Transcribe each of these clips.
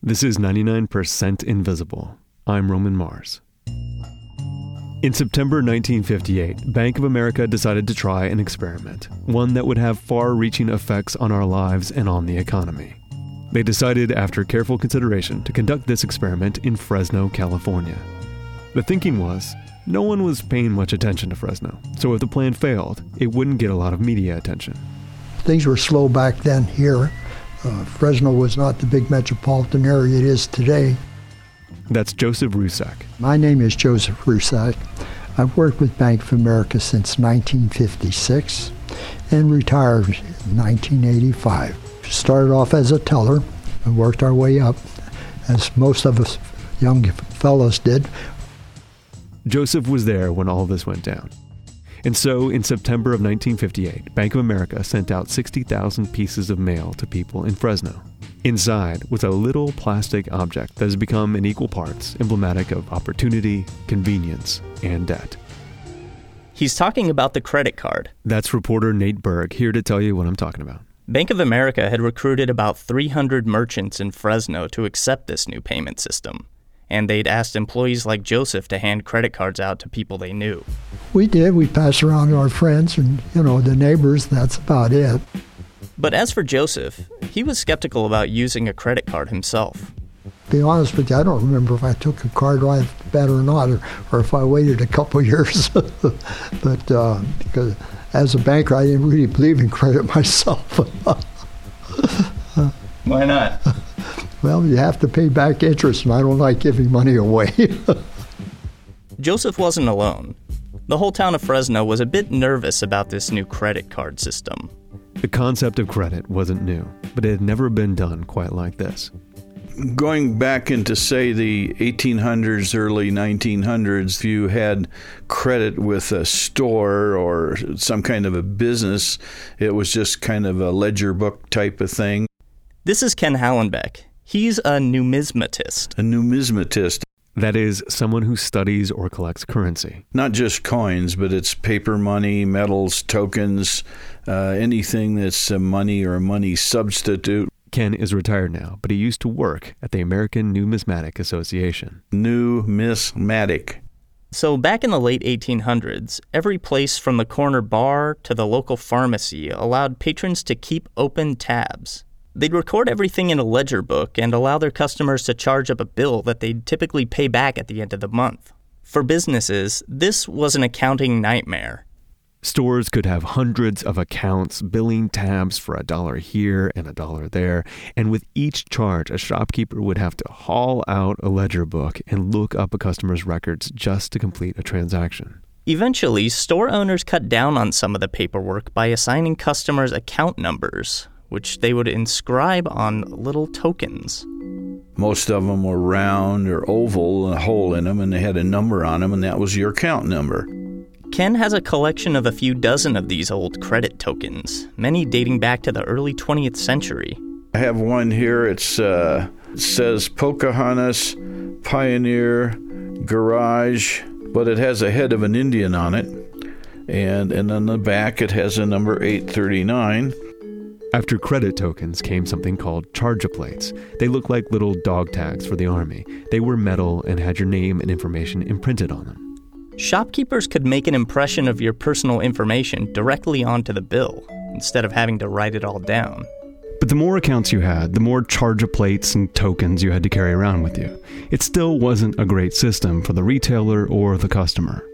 This is 99% Invisible. I'm Roman Mars. In September 1958, Bank of America decided to try an experiment, one that would have far-reaching effects on our lives and on the economy. They decided, after careful consideration, to conduct this experiment in Fresno, California. The thinking was, no one was paying much attention to Fresno, so if the plan failed, it wouldn't get a lot of media attention. Things were slow back then here. Fresno was not the big metropolitan area it is today. That's Joseph Rusak. My name is Joseph Rusak. I've worked with Bank of America since 1956 and retired in 1985. Started off as a teller and worked our way up, as most of us young fellows did. Joseph was there when all this went down. And so, in September of 1958, Bank of America sent out 60,000 pieces of mail to people in Fresno. Inside was a little plastic object that has become in equal parts emblematic of opportunity, convenience, and debt. He's talking about the credit card. That's reporter Nate Berg here to tell you what I'm talking about. Bank of America had recruited about 300 merchants in Fresno to accept this new payment system. And they'd asked employees like Joseph to hand credit cards out to people they knew. We did. We passed around to our friends and, the neighbors. That's about it. But as for Joseph, he was skeptical about using a credit card himself. To be honest with you, I don't remember if I took a card right off the bat or not, or if I waited a couple of years. But because as a banker, I didn't really believe in credit myself. Why not? Well, you have to pay back interest, and I don't like giving money away. Joseph wasn't alone. The whole town of Fresno was a bit nervous about this new credit card system. The concept of credit wasn't new, but it had never been done quite like this. Going back into, say, the 1800s, early 1900s, if you had credit with a store or some kind of a business, it was just kind of a ledger book type of thing. This is Ken Hallenbeck. He's a numismatist. A numismatist. That is, someone who studies or collects currency. Not just coins, but it's paper money, metals, tokens, anything that's a money or a money substitute. Ken is retired now, but he used to work at the American Numismatic Association. Numismatic. So back in the late 1800s, every place from the corner bar to the local pharmacy allowed patrons to keep open tabs. They'd record everything in a ledger book and allow their customers to charge up a bill that they'd typically pay back at the end of the month. For businesses, this was an accounting nightmare. Stores could have hundreds of accounts, billing tabs for $1 here and $1 there, and with each charge, a shopkeeper would have to haul out a ledger book and look up a customer's records just to complete a transaction. Eventually, store owners cut down on some of the paperwork by assigning customers account numbers, which they would inscribe on little tokens. Most of them were round or oval, a hole in them, and they had a number on them, and that was your account number. Ken has a collection of a few dozen of these old credit tokens, many dating back to the early 20th century. I have one here. It says Pocahontas, Pioneer, Garage, but it has a head of an Indian on it. And on the back, it has a number 839. After credit tokens came something called charge-a-plates. They looked like little dog tags for the Army. They were metal and had your name and information imprinted on them. Shopkeepers could make an impression of your personal information directly onto the bill, instead of having to write it all down. But the more accounts you had, the more charge-a-plates and tokens you had to carry around with you. It still wasn't a great system for the retailer or the customer.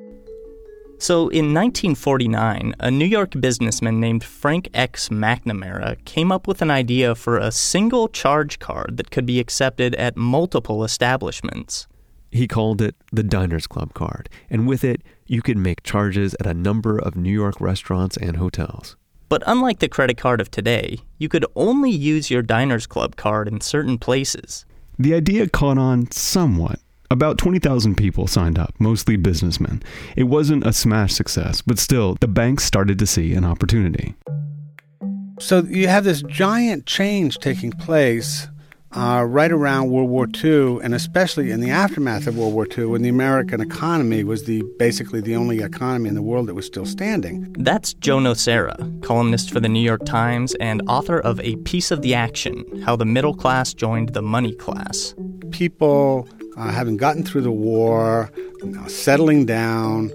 So in 1949, a New York businessman named Frank X. McNamara came up with an idea for a single charge card that could be accepted at multiple establishments. He called it the Diners Club card, and with it, you could make charges at a number of New York restaurants and hotels. But unlike the credit card of today, you could only use your Diners Club card in certain places. The idea caught on somewhat. About 20,000 people signed up, mostly businessmen. It wasn't a smash success, but still, the bank started to see an opportunity. So you have this giant change taking place right around World War II, and especially in the aftermath of World War II, when the American economy was basically the only economy in the world that was still standing. That's Joe Nocera, columnist for the New York Times and author of A Piece of the Action, How the Middle Class Joined the Money Class. People having gotten through the war, settling down,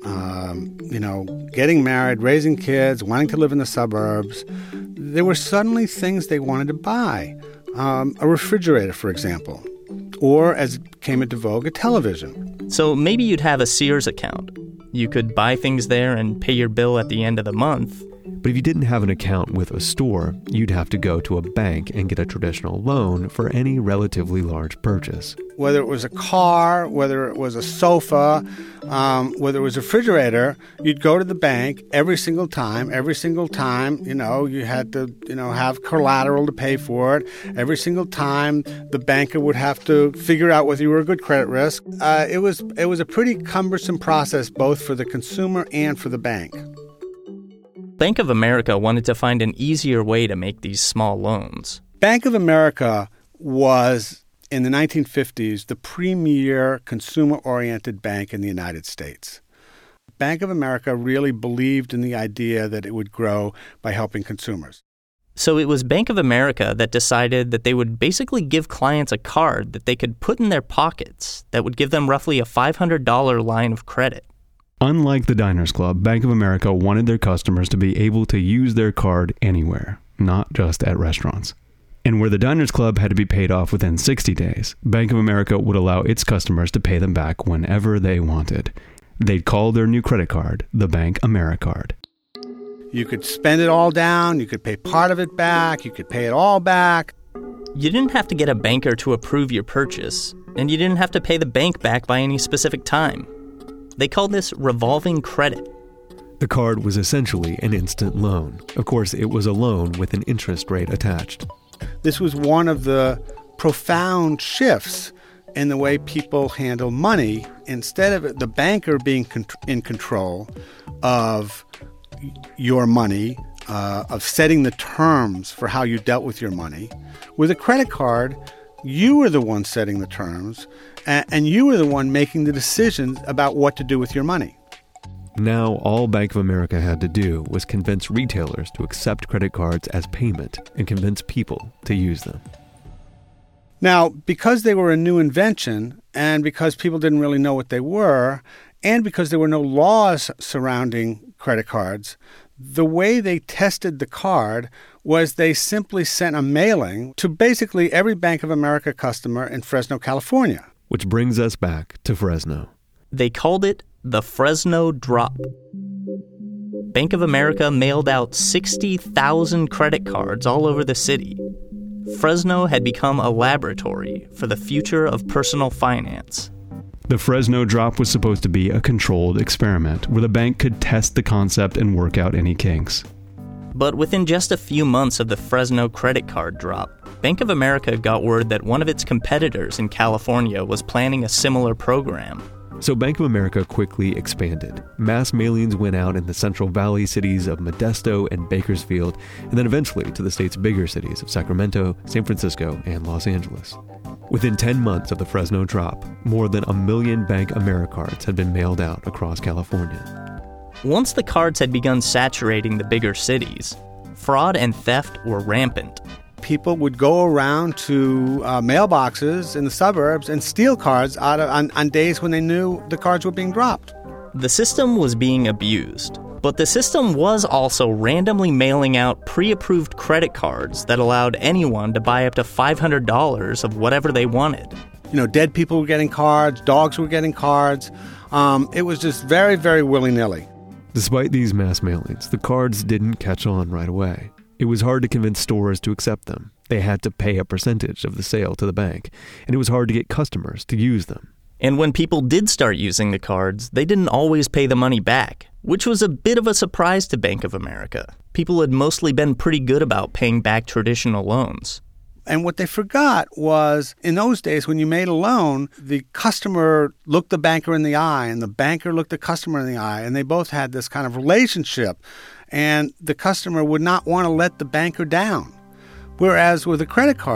getting married, raising kids, wanting to live in the suburbs, there were suddenly things they wanted to buy. A refrigerator, for example, or, as it came into vogue, a television. So maybe you'd have a Sears account. You could buy things there and pay your bill at the end of the month. But if you didn't have an account with a store, you'd have to go to a bank and get a traditional loan for any relatively large purchase. Whether it was a car, whether it was a sofa, whether it was a refrigerator, you'd go to the bank every single time, you had to, have collateral to pay for it. Every single time, the banker would have to figure out whether you were a good credit risk. It was a pretty cumbersome process, both for the consumer and for the bank. Bank of America wanted to find an easier way to make these small loans. Bank of America was, in the 1950s, the premier consumer-oriented bank in the United States. Bank of America really believed in the idea that it would grow by helping consumers. So it was Bank of America that decided that they would basically give clients a card that they could put in their pockets that would give them roughly a $500 line of credit. Unlike the Diners Club, Bank of America wanted their customers to be able to use their card anywhere, not just at restaurants. And where the Diners Club had to be paid off within 60 days, Bank of America would allow its customers to pay them back whenever they wanted. They'd call their new credit card the Bank AmeriCard. You could spend it all down, you could pay part of it back, you could pay it all back. You didn't have to get a banker to approve your purchase, and you didn't have to pay the bank back by any specific time. They called this revolving credit. The card was essentially an instant loan. Of course, it was a loan with an interest rate attached. This was one of the profound shifts in the way people handle money. Instead of the banker being in control of your money, of setting the terms for how you dealt with your money, with a credit card, you were the one setting the terms, and you were the one making the decisions about what to do with your money. Now, all Bank of America had to do was convince retailers to accept credit cards as payment and convince people to use them. Now, because they were a new invention, and because people didn't really know what they were, and because there were no laws surrounding credit cards, the way they tested the card was they simply sent a mailing to basically every Bank of America customer in Fresno, California. Which brings us back to Fresno. They called it the Fresno Drop. Bank of America mailed out 60,000 credit cards all over the city. Fresno had become a laboratory for the future of personal finance. The Fresno Drop was supposed to be a controlled experiment where the bank could test the concept and work out any kinks. But within just a few months of the Fresno credit card drop, Bank of America got word that one of its competitors in California was planning a similar program. So Bank of America quickly expanded. Mass mailings went out in the Central Valley cities of Modesto and Bakersfield, and then eventually to the state's bigger cities of Sacramento, San Francisco, and Los Angeles. Within 10 months of the Fresno drop, more than 1 million Bank AmeriCards had been mailed out across California. Once the cards had begun saturating the bigger cities, fraud and theft were rampant. People would go around to mailboxes in the suburbs and steal cards on days when they knew the cards were being dropped. The system was being abused, but the system was also randomly mailing out pre-approved credit cards that allowed anyone to buy up to $500 of whatever they wanted. Dead people were getting cards, dogs were getting cards. It was just very, very willy-nilly. Despite these mass mailings, the cards didn't catch on right away. It was hard to convince stores to accept them. They had to pay a percentage of the sale to the bank, and it was hard to get customers to use them. And when people did start using the cards, they didn't always pay the money back, which was a bit of a surprise to Bank of America. People had mostly been pretty good about paying back traditional loans. And what they forgot was, in those days, when you made a loan, the customer looked the banker in the eye, and the banker looked the customer in the eye, and they both had this kind of relationship. And the customer would not want to let the banker down. Whereas with a credit card,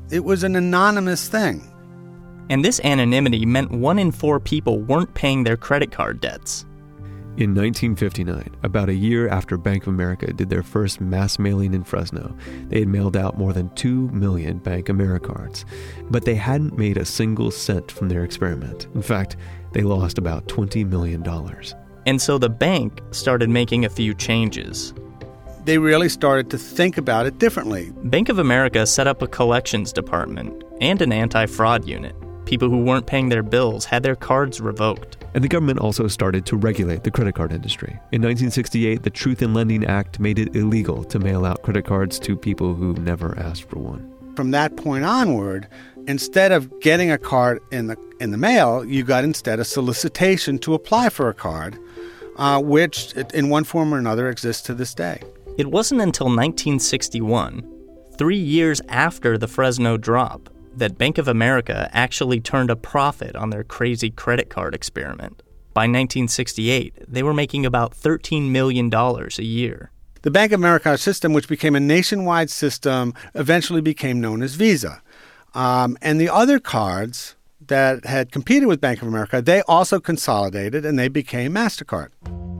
It was an anonymous thing. And this anonymity meant 1 in 4 people weren't paying their credit card debts. In 1959, about a year after Bank of America did their first mass mailing in Fresno, they had mailed out more than 2 million Bank Americards. But they hadn't made a single cent from their experiment. In fact, they lost about $20 million. And so the bank started making a few changes. They really started to think about it differently. Bank of America set up a collections department and an anti-fraud unit. People who weren't paying their bills had their cards revoked. And the government also started to regulate the credit card industry. In 1968, the Truth in Lending Act made it illegal to mail out credit cards to people who never asked for one. From that point onward, instead of getting a card in the mail, you got instead a solicitation to apply for a card, which in one form or another exists to this day. It wasn't until 1961, 3 years after the Fresno drop, that Bank of America actually turned a profit on their crazy credit card experiment. By 1968, they were making about $13 million a year. The Bank of America system, which became a nationwide system, eventually became known as Visa. And the other cards that had competed with Bank of America, they also consolidated and they became MasterCard.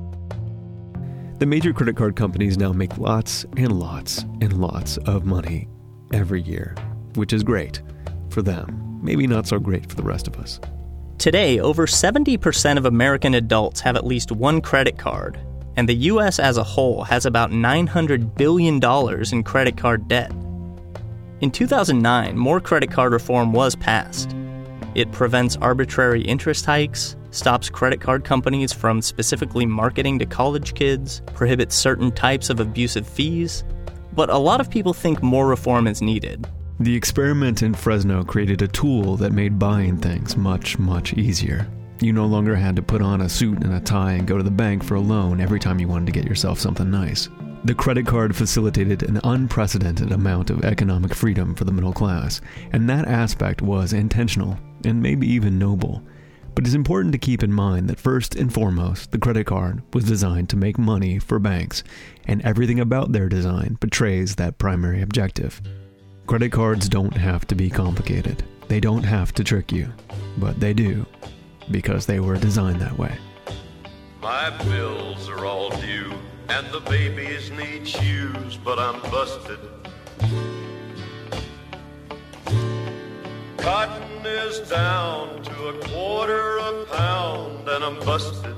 The major credit card companies now make lots and lots and lots of money every year, which is great for them. Maybe not so great for the rest of us. Today, over 70% of American adults have at least one credit card, and the U.S. as a whole has about $900 billion in credit card debt. In 2009, more credit card reform was passed. It prevents arbitrary interest hikes, stops credit card companies from specifically marketing to college kids, prohibits certain types of abusive fees, but a lot of people think more reform is needed. The experiment in Fresno created a tool that made buying things much, much easier. You no longer had to put on a suit and a tie and go to the bank for a loan every time you wanted to get yourself something nice. The credit card facilitated an unprecedented amount of economic freedom for the middle class, and that aspect was intentional and maybe even noble. But it's important to keep in mind that first and foremost, the credit card was designed to make money for banks, and everything about their design betrays that primary objective. Credit cards don't have to be complicated. They don't have to trick you, but they do, because they were designed that way. My bills are all due, and the babies need shoes, but I'm busted. Cotton is down to $1/4 a pound, and I'm busted.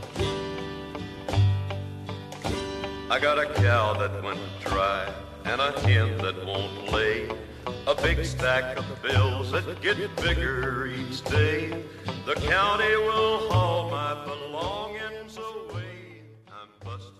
I got a cow that went dry, and a hen that won't lay, a big stack of bills that get bigger each day. The county will haul my belongings away. I'm busted.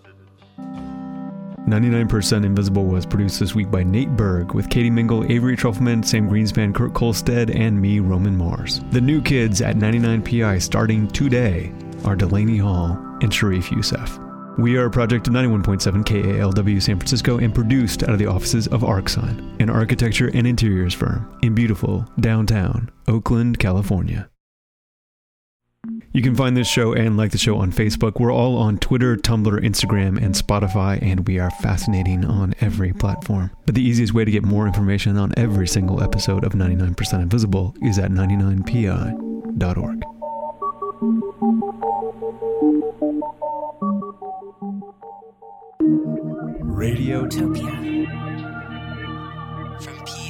99% Invisible was produced this week by Nate Berg with Katie Mingle, Avery Trufelman, Sam Greenspan, Kurt Kolstad, and me, Roman Mars. The new kids at 99PI starting today are Delaney Hall and Sharif Youssef. We are a project of 91.7 KALW San Francisco and produced out of the offices of ArcSign, an architecture and interiors firm in beautiful downtown Oakland, California. You can find this show and like the show on Facebook. We're all on Twitter, Tumblr, Instagram, and Spotify, and we are fascinating on every platform. But the easiest way to get more information on every single episode of 99% Invisible is at 99pi.org. Radiotopia from P